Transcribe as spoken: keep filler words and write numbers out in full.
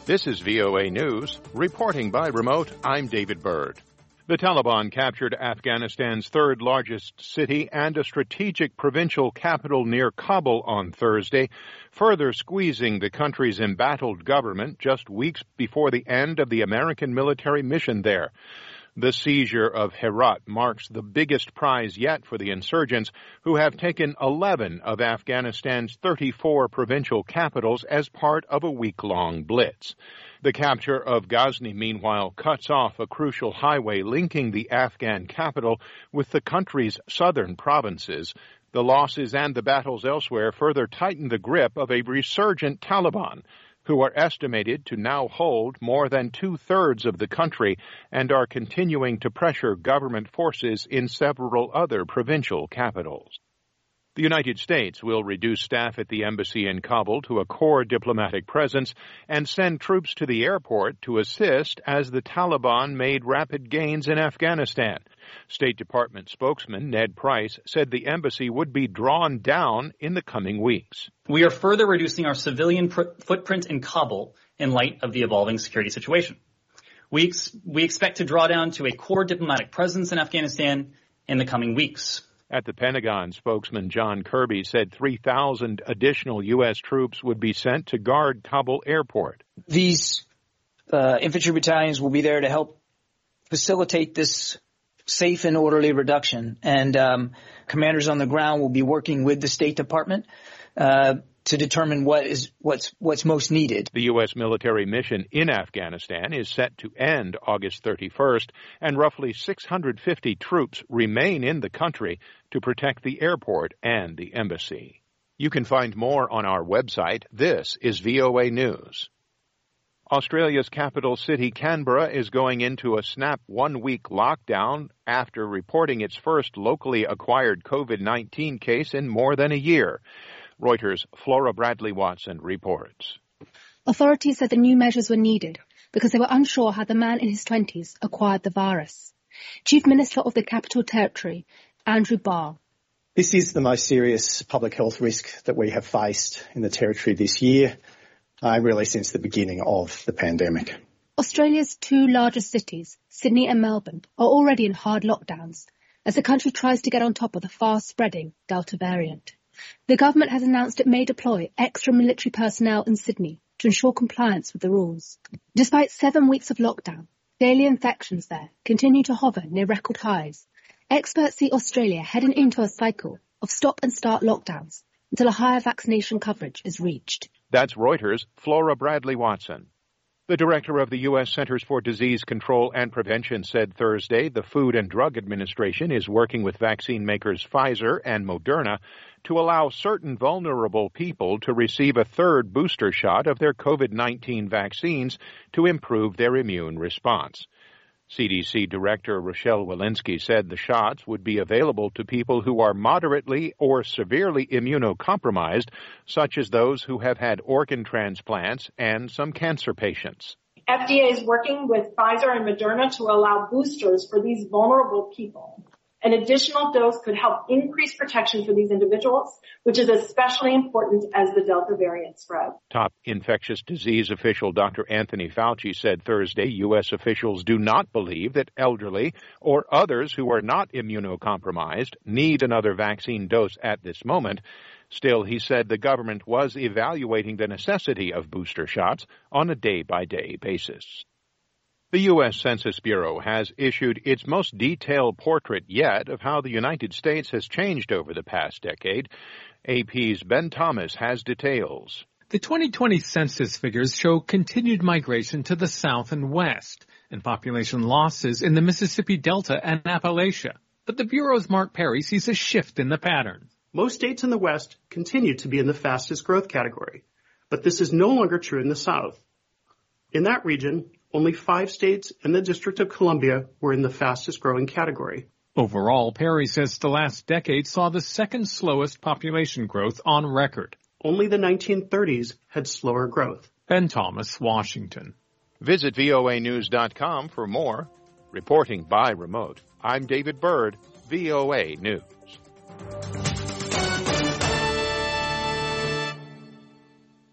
This is V O A News. Reporting by remote, I'm David Byrd. The Taliban captured Afghanistan's third largest city and a strategic provincial capital near Kabul on Thursday, further squeezing the country's embattled government just weeks before the end of the American military mission there. The seizure of Herat marks the biggest prize yet for the insurgents, who have taken eleven of Afghanistan's thirty-four provincial capitals as part of a week-long blitz. The capture of Ghazni, meanwhile, cuts off a crucial highway linking the Afghan capital with the country's southern provinces. The losses and the battles elsewhere further tighten the grip of a resurgent Taliban, who are estimated to now hold more than two-thirds of the country and are continuing to pressure government forces in several other provincial capitals. The United States will reduce staff at the embassy in Kabul to a core diplomatic presence and send troops to the airport to assist as the Taliban made rapid gains in Afghanistan. State Department spokesman Ned Price said the embassy would be drawn down in the coming weeks. We are further reducing our civilian pr- footprint in Kabul in light of the evolving security situation. We, ex- we expect to draw down to a core diplomatic presence in Afghanistan in the coming weeks. At the Pentagon, spokesman John Kirby said three thousand additional U S troops would be sent to guard Kabul airport. These uh, infantry battalions will be there to help facilitate this safe and orderly reduction. And um, commanders on the ground will be working with the State Department uh, to determine what is what's what's most needed. The U S military mission in Afghanistan is set to end August thirty-first, and roughly six hundred fifty troops remain in the country to protect the airport and the embassy. You can find more on our website. This is V O A News. Australia's capital city, Canberra, is going into a snap one-week lockdown after reporting its first locally acquired COVID nineteen case in more than a year. Reuters' Flora Bradley-Watson reports. Authorities said the new measures were needed because they were unsure how the man in his twenties acquired the virus. Chief Minister of the Capital Territory, Andrew Barr. This is the most serious public health risk that we have faced in the Territory this year, uh, really since the beginning of the pandemic. Australia's two largest cities, Sydney and Melbourne, are already in hard lockdowns as the country tries to get on top of the fast-spreading Delta variant. The government has announced it may deploy extra military personnel in Sydney to ensure compliance with the rules. Despite seven weeks of lockdown, daily infections there continue to hover near record highs. Experts see Australia heading into a cycle of stop and start lockdowns until a higher vaccination coverage is reached. That's Reuters' Flora Bradley-Watson. The director of the U S Centers for Disease Control and Prevention said Thursday the Food and Drug Administration is working with vaccine makers Pfizer and Moderna to allow certain vulnerable people to receive a third booster shot of their COVID nineteen vaccines to improve their immune response. C D C Director Rochelle Walensky said the shots would be available to people who are moderately or severely immunocompromised, such as those who have had organ transplants and some cancer patients. F D A is working with Pfizer and Moderna to allow boosters for these vulnerable people. An additional dose could help increase protection for these individuals, which is especially important as the Delta variant spreads. Top infectious disease official Doctor Anthony Fauci said Thursday U S officials do not believe that elderly or others who are not immunocompromised need another vaccine dose at this moment. Still, he said the government was evaluating the necessity of booster shots on a day-by-day basis. The U S Census Bureau has issued its most detailed portrait yet of how the United States has changed over the past decade. A P's Ben Thomas has details. The twenty twenty census figures show continued migration to the south and west and population losses in the Mississippi Delta and Appalachia. But the Bureau's Mark Perry sees a shift in the pattern. Most states in the West continue to be in the fastest growth category, but this is no longer true in the South. In that region, only five states and the District of Columbia were in the fastest growing category. Overall, Perry says the last decade saw the second slowest population growth on record. Only the nineteen thirties had slower growth. Ben Thomas, Washington. Visit V O A news dot com for more. Reporting by remote, I'm David Byrd, V O A News.